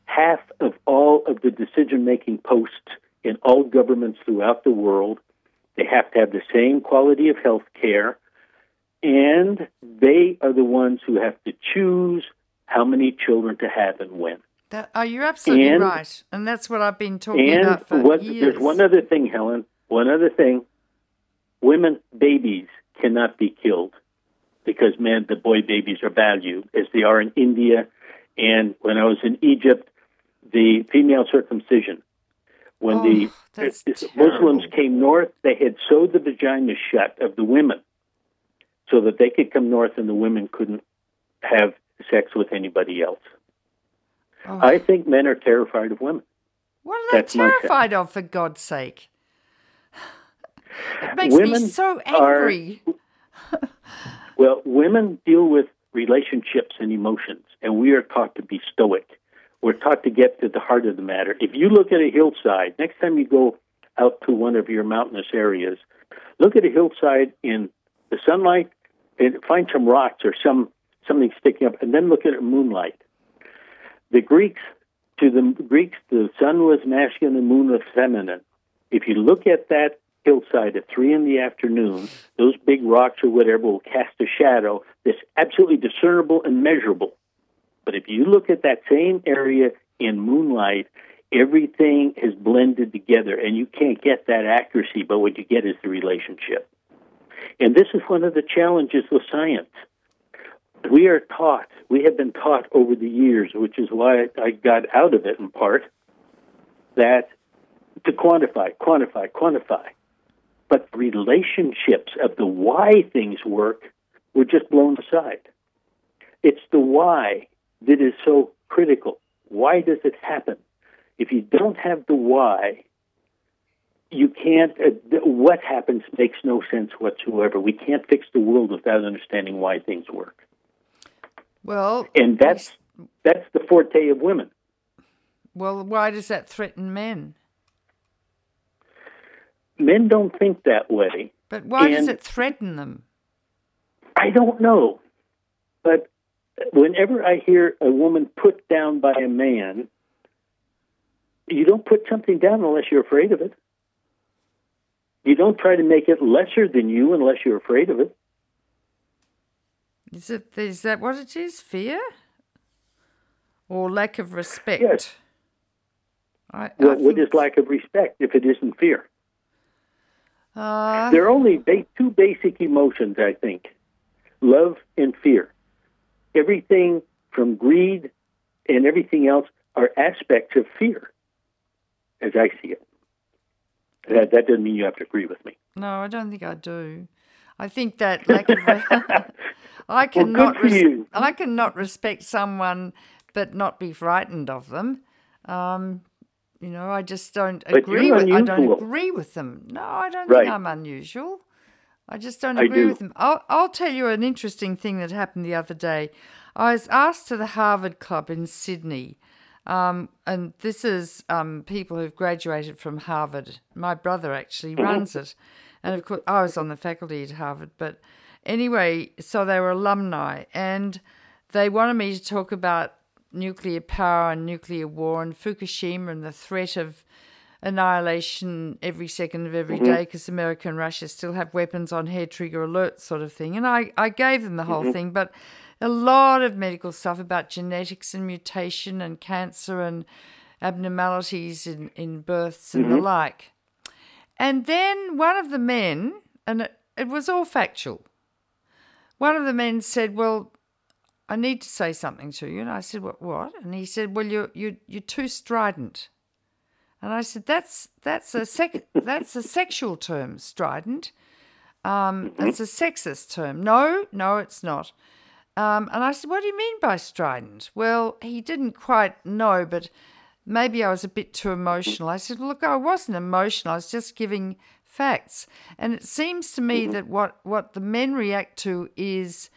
half of all of the decision-making posts in all governments throughout the world. They have to have the same quality of health care, and they are the ones who have to choose how many children to have and when. That, oh, you're absolutely and, right, and that's what I've been talking and about for what, years. There's one other thing, Helen, one other thing. Women babies cannot be killed because, man, the boy babies are valued, as they are in India. And when I was in Egypt, the female circumcision, when oh, the that's Muslims terrible. came north, they had sewed the vaginas shut of the women so that they could come north and the women couldn't have sex with anybody else. Oh. I think men are terrified of women. What are they That's my terrified of, for God's sake? It makes women me so angry. Are, well, women deal with relationships and emotions, and we are taught to be stoic. We're taught to get to the heart of the matter. If you look at a hillside, next time you go out to one of your mountainous areas, look at a hillside in the sunlight and find some rocks or some something sticking up, and then look at it in moonlight. The Greeks, to the Greeks, the sun was masculine, the moon was feminine. If you look at that hillside at three in the afternoon, those big rocks or whatever will cast a shadow that's absolutely discernible and measurable. But if you look at that same area in moonlight, everything is blended together, and you can't get that accuracy, but what you get is the relationship. And this is one of the challenges with science. We are taught, we have been taught over the years, which is why I got out of it in part, that to quantify, quantify, quantify. But relationships of the why things work were just blown aside. It's the why that is so critical. Why does it happen? If you don't have the why, you can't, uh, what happens makes no sense whatsoever. We can't fix the world without understanding why things work. Well, and that's that's the forte of women. Well, why does that threaten men? Men don't think that way. But why and does it threaten them? I don't know. But whenever I hear a woman put down by a man, you don't put something down unless you're afraid of it. You don't try to make it lesser than you unless you're afraid of it. Is it? Is that what it is? Fear? Or lack of respect? Yes. I, well, I what is think... lack of respect if it isn't fear? Uh, there are only ba- two basic emotions, I think, love and fear. Everything from greed and everything else are aspects of fear, as I see it. That, that doesn't mean you have to agree with me. No, I don't think I do. I think that lack of... I cannot well, res- I cannot respect someone but not be frightened of them. Um, you know, I just don't but agree with unusual. I don't agree with them. No, I don't right. think I'm unusual. I just don't agree do. with them. I'll I'll tell you an interesting thing that happened the other day. I was asked to the Harvard Club in Sydney. Um, and this is um, people who've graduated from Harvard. My brother actually mm-hmm. runs it. And of course, I was on the faculty at Harvard, but anyway, so they were alumni, and they wanted me to talk about nuclear power and nuclear war and Fukushima and the threat of annihilation every second of every mm-hmm. day because America and Russia still have weapons on hair trigger alert sort of thing. And I, I gave them the whole mm-hmm. thing, but a lot of medical stuff about genetics and mutation and cancer and abnormalities in, in births and mm-hmm. the like. And then one of the men, and it, it was all factual, one of the men said, well, I need to say something to you. And I said, what? what? And he said, well, you're, you're, you're too strident. And I said, that's that's a sec- that's a sexual term, strident. Um, it's a sexist term. No, no, it's not. Um, and I said, what do you mean by strident? Well, he didn't quite know, but maybe I was a bit too emotional. I said, look, I wasn't emotional. I was just giving facts. And it seems to me that what, what the men react to is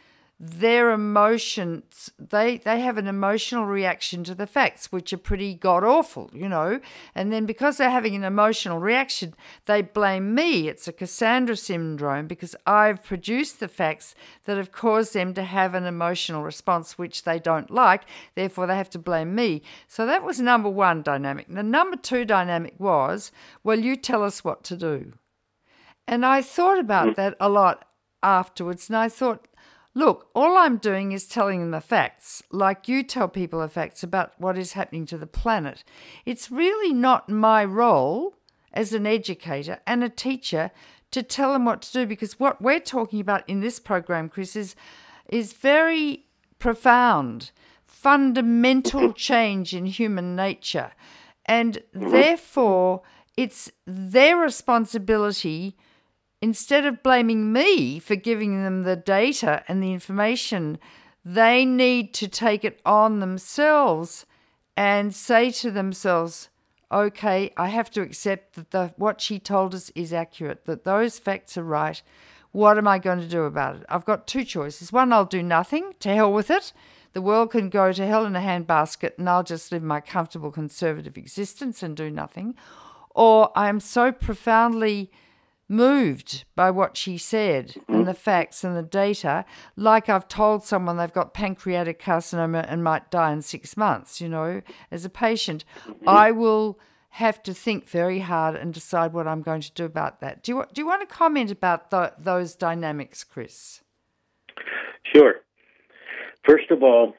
their emotions, they, they have an emotional reaction to the facts, which are pretty god-awful, you know. And then because they're having an emotional reaction, they blame me. It's a Cassandra syndrome because I've produced the facts that have caused them to have an emotional response which they don't like. Therefore, they have to blame me. So that was number one dynamic. The number two dynamic was, well, you tell us what to do. And I thought about that a lot afterwards, and I thought, look, all I'm doing is telling them the facts, like you tell people the facts about what is happening to the planet. It's really not my role as an educator and a teacher to tell them what to do, because what we're talking about in this program, Chris, is, is very profound, fundamental change in human nature. And therefore, it's their responsibility. Instead of blaming me for giving them the data and the information, they need to take it on themselves and say to themselves, okay, I have to accept that the, what she told us is accurate, that those facts are right. What am I going to do about it? I've got two choices. One, I'll do nothing. To hell with it. The world can go to hell in a handbasket and I'll just live my comfortable conservative existence and do nothing. Or I'm so profoundly moved by what she said and the facts and the data, like I've told someone they've got pancreatic carcinoma and might die in six months, you know, as a patient, I will have to think very hard and decide what I'm going to do about that. Do you, do you want to comment about the, those dynamics, Chris? Sure. First of all,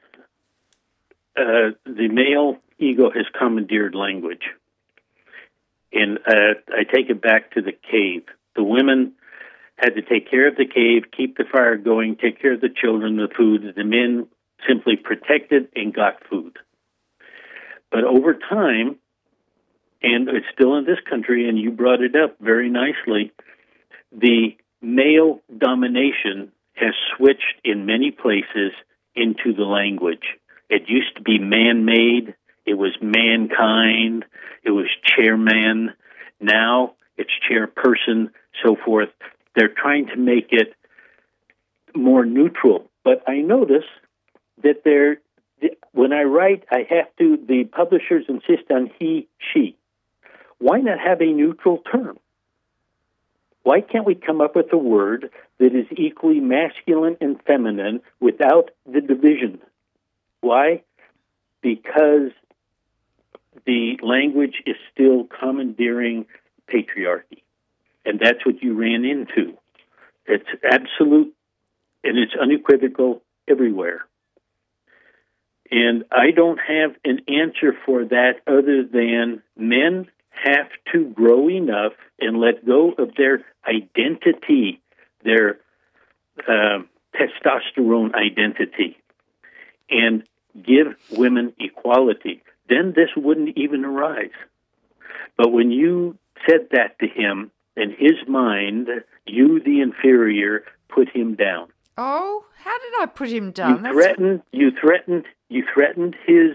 uh, the male ego has commandeered language. And uh, I take it back to the cave. The women had to take care of the cave, keep the fire going, take care of the children, the food. The men simply protected and got food. But over time, and it's still in this country, and you brought it up very nicely, the male domination has switched in many places into the language. It used to be man-made. It was mankind. It was chairman. Now it's chairperson, so forth. They're trying to make it more neutral. But I notice that they're, when I write, I have to, the publishers insist on he, she. Why not have a neutral term? Why can't we come up with a word that is equally masculine and feminine without the division? Why? Because the language is still commandeering patriarchy. And that's what you ran into. It's absolute, and it's unequivocal everywhere. And I don't have an answer for that other than men have to grow enough and let go of their identity, their uh, testosterone identity, and give women equality. Then this wouldn't even arise. But when you said that to him, in his mind, you, the inferior, put him down. Oh, how did I put him down? You That's... threatened. You threatened. You threatened his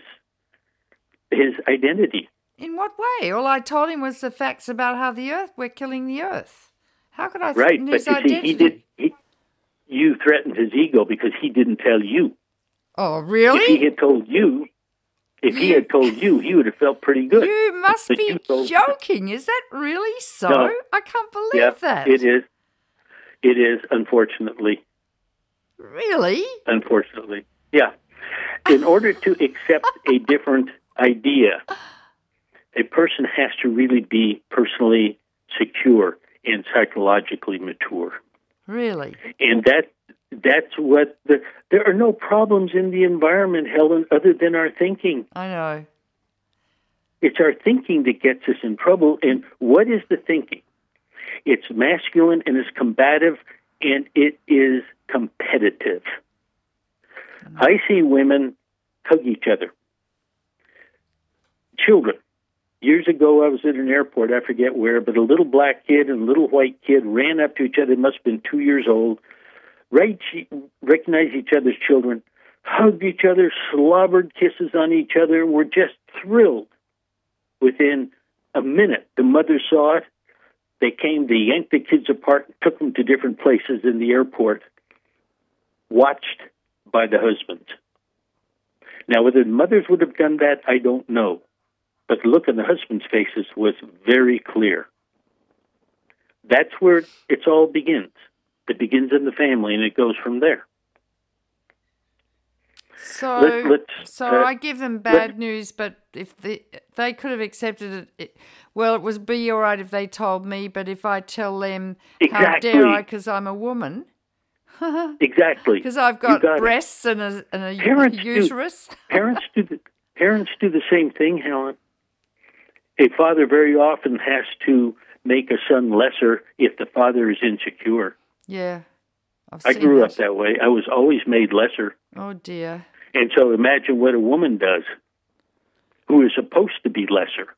his identity. In what way? All I told him was the facts about how the earth we're killing the earth. How could I threaten right, his but you identity? See, he did. He, you threatened his ego because he didn't tell you. Oh, really? If he had told you, if he had told you, he would have felt pretty good. You must But be you told- joking. Is that really so? No. I can't believe Yeah, that. it is. It is, unfortunately. Really? Unfortunately. Yeah. In order to accept a different idea, a person has to really be personally secure and psychologically mature. Really? And that that's what the, there are no problems in the environment, Helen, other than our thinking. I know. It's our thinking that gets us in trouble. And what is the thinking? It's masculine and it's combative and it is competitive. Mm-hmm. I see women hug each other. Children. Years ago, I was at an airport, I forget where, but a little black kid and a little white kid ran up to each other. They must have been two years old. Right, recognized each other's children, hugged each other, slobbered kisses on each other, were just thrilled. Within a minute, the mother saw it. They came, they yanked the kids apart, took them to different places in the airport, watched by the husbands. Now, whether the mothers would have done that, I don't know. But the look on the husbands' faces was very clear. That's where it all begins. It begins in the family, and it goes from there. So, Let, let's, so uh, I give them bad let, news, but if they, they could have accepted it, it, well, it would be all right if they told me, but if I tell them, exactly. how dare I, because I'm a woman. Exactly. Because I've got, got breasts it. and a, and a parents uterus. Do, parents, do the, parents do the same thing, Helen. A father very often has to make a son lesser if the father is insecure. Yeah. I've I seen grew that. up that way. I was always made lesser. Oh, dear. And so imagine what a woman does who is supposed to be lesser.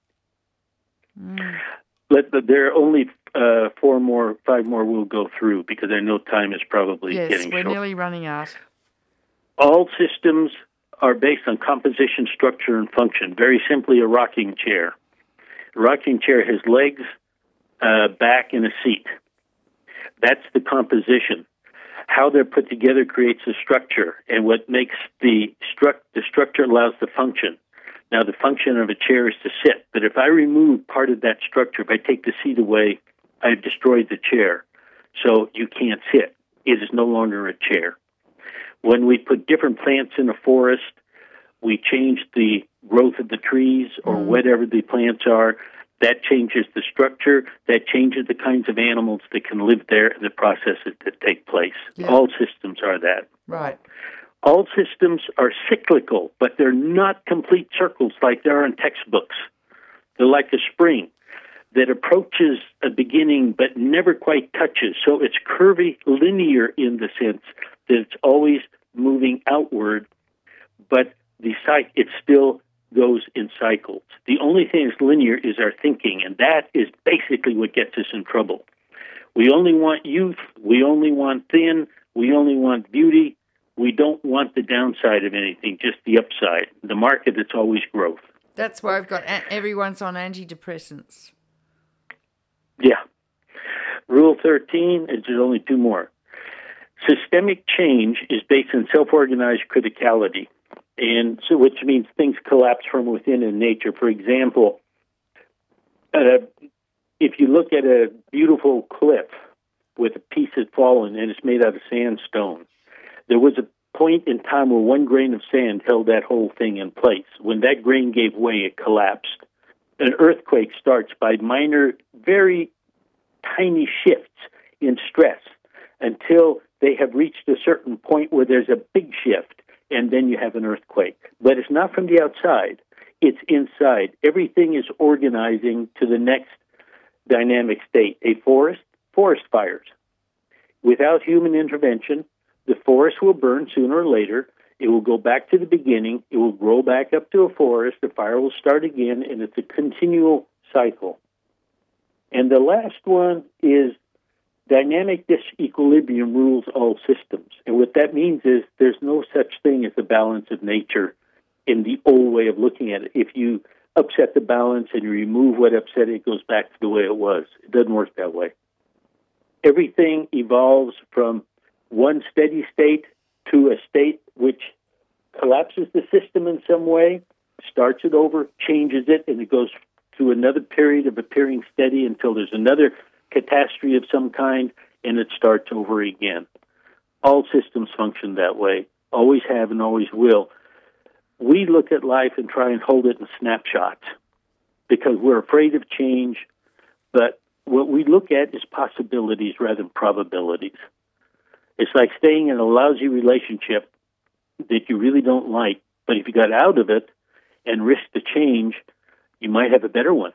Mm. But, but there are only uh, four more, five more we'll go through because I know time is probably yes, getting we're short. nearly running out. All systems are based on composition, structure, and function. Very simply, a rocking chair. A rocking chair has legs, uh, back, and a seat. That's the composition. How they're put together creates the structure, and what makes the stru- the structure allows the function. Now, the function of a chair is to sit, but if I remove part of that structure, if I take the seat away, I've destroyed the chair. So you can't sit. It is no longer a chair. When we put different plants in a forest, we change the growth of the trees or mm. whatever the plants are. That changes the structure. That changes the kinds of animals that can live there and the processes that take place. Yeah. All systems are that. Right. All systems are cyclical, but they're not complete circles like there are in textbooks. They're like a spring that approaches a beginning but never quite touches. So it's curvy, linear in the sense that it's always moving outward, but the cycle, it still goes in cycles. The only thing that's linear is our thinking, and that is basically what gets us in trouble. We only want youth. We only want thin. We only want beauty. We don't want the downside of anything, just the upside. The market, it's always growth. That's why I've got everyone's on antidepressants. Yeah. Rule thirteen, is there's only two more. Systemic change is based on self-organized criticality, and so which means things collapse from within in nature. For example, uh, if you look at a beautiful cliff with a piece that's fallen and it's made out of sandstone, there was a point in time where one grain of sand held that whole thing in place. When that grain gave way, it collapsed. An earthquake starts by minor, very tiny shifts in stress until they have reached a certain point where there's a big shift, and then you have an earthquake. But it's not from the outside. It's inside. Everything is organizing to the next dynamic state. A forest, forest fires. Without human intervention, the forest will burn sooner or later. It will go back to the beginning. It will grow back up to a forest. The fire will start again, and it's a continual cycle. And the last one is dynamic disequilibrium rules all systems. And what that means is there's no such thing as the balance of nature in the old way of looking at it. If you upset the balance and you remove what upset it, it goes back to the way it was. It doesn't work that way. Everything evolves from one steady state to a state which collapses the system in some way, starts it over, changes it, and it goes to another period of appearing steady until there's another catastrophe of some kind, and it starts over again. All systems function that way, always have and always will. We look at life and try and hold it in snapshots because we're afraid of change, but what we look at is possibilities rather than probabilities. It's like staying in a lousy relationship that you really don't like, but if you got out of it and risked the change, you might have a better one.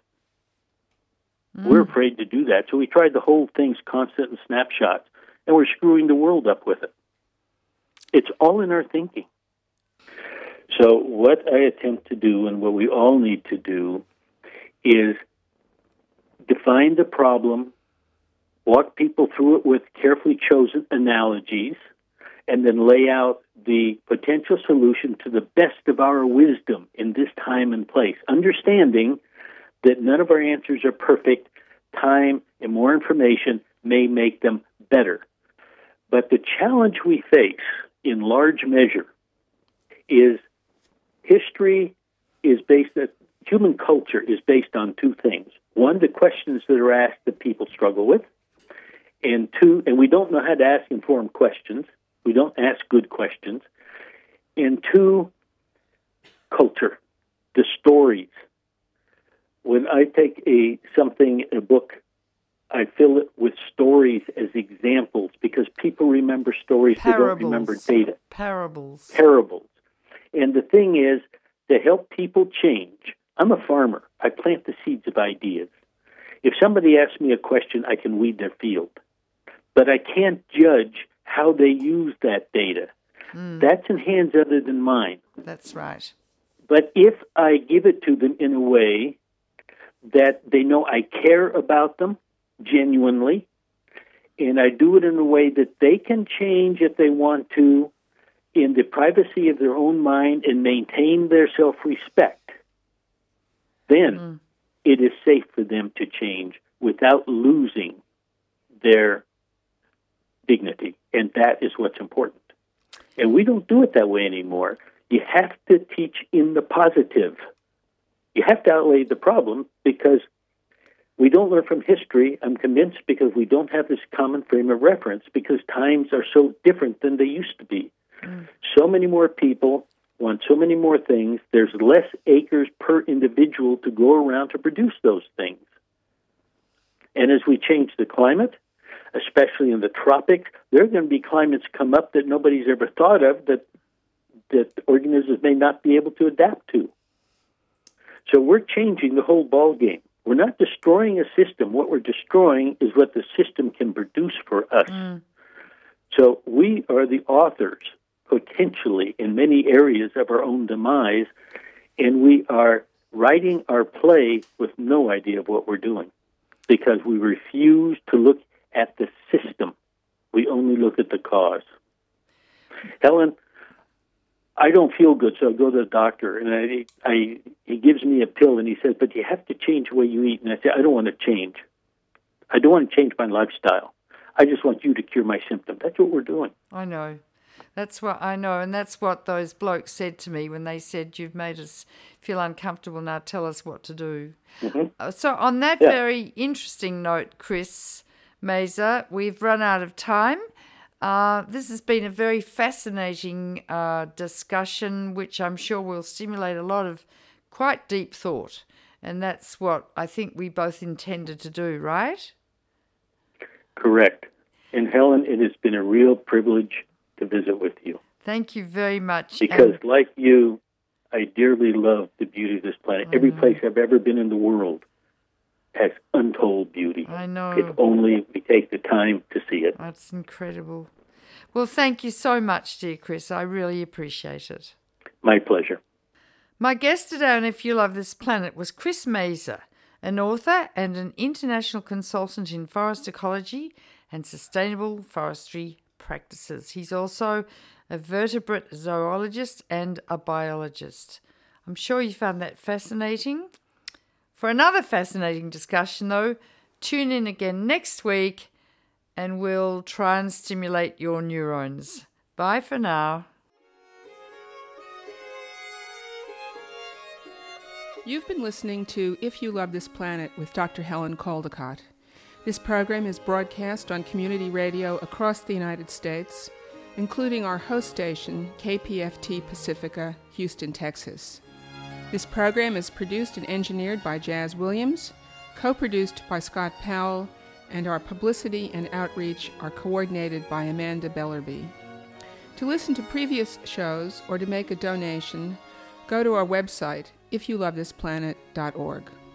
Mm. We're afraid to do that, so we tried to hold things constant and snapshots, and we're screwing the world up with it. It's all in our thinking. So what I attempt to do, and what we all need to do, is define the problem, walk people through it with carefully chosen analogies, and then lay out the potential solution to the best of our wisdom in this time and place, understanding that none of our answers are perfect. Time and more information may make them better. But the challenge we face in large measure, is history is based, that human culture is based on two things. One, the questions that are asked that people struggle with. And two, and we don't know how to ask informed questions. We don't ask good questions. And two, culture, the stories. When I take a something, a book, I fill it with stories as examples because people remember stories, Parables. They don't remember data. Parables. Parables. And the thing is, to help people change, I'm a farmer. I plant the seeds of ideas. If somebody asks me a question, I can weed their field. But I can't judge how they use that data. Mm. That's in hands other than mine. That's right. But if I give it to them in a way that they know I care about them genuinely, and I do it in a way that they can change if they want to in the privacy of their own mind and maintain their self-respect, then mm. it is safe for them to change without losing their dignity. And that is what's important. And we don't do it that way anymore. You have to teach in the positive. You have to outlay the problem because we don't learn from history, I'm convinced, because we don't have this common frame of reference because times are so different than they used to be. Mm. So many more people want so many more things. There's less acres per individual to go around to produce those things. And as we change the climate, especially in the tropics, there are going to be climates come up that nobody's ever thought of that that organisms may not be able to adapt to. So we're changing the whole ball game. We're not destroying a system. What we're destroying is what the system can produce for us. Mm. So we are the authors, potentially, in many areas of our own demise, and we are writing our play with no idea of what we're doing because we refuse to look at the system. We only look at the cause. Helen, I don't feel good, so I go to the doctor, and I, I, he gives me a pill, and he says, but you have to change the way you eat. And I say, I don't want to change. I don't want to change my lifestyle. I just want you to cure my symptom. That's what we're doing. I know. That's what I know, and that's what those blokes said to me when they said, you've made us feel uncomfortable, now tell us what to do. Mm-hmm. Uh, so on that yeah. very interesting note, Chris Maser, we've run out of time. Uh, this has been a very fascinating uh, discussion, which I'm sure will stimulate a lot of quite deep thought. And that's what I think we both intended to do, right? Correct. And Helen, it has been a real privilege to visit with you. Thank you very much. Because and like you, I dearly love the beauty of this planet. Mm. Every place I've ever been in the world has untold beauty. I know. If only we take the time to see it. That's incredible. Well, thank you so much, dear Chris. I really appreciate it. My pleasure. My guest today on If You Love This Planet was Chris Maser, an author and an international consultant in forest ecology and sustainable forestry practices. He's also a vertebrate zoologist and a biologist. I'm sure you found that fascinating. For another fascinating discussion, though, tune in again next week and we'll try and stimulate your neurons. Bye for now. You've been listening to If You Love This Planet with Doctor Helen Caldicott. This program is broadcast on community radio across the United States, including our host station, K P F T Pacifica, Houston, Texas. This program is produced and engineered by Jazz Williams, co-produced by Scott Powell, and our publicity and outreach are coordinated by Amanda Bellerby. To listen to previous shows or to make a donation, go to our website, if you love this planet dot org.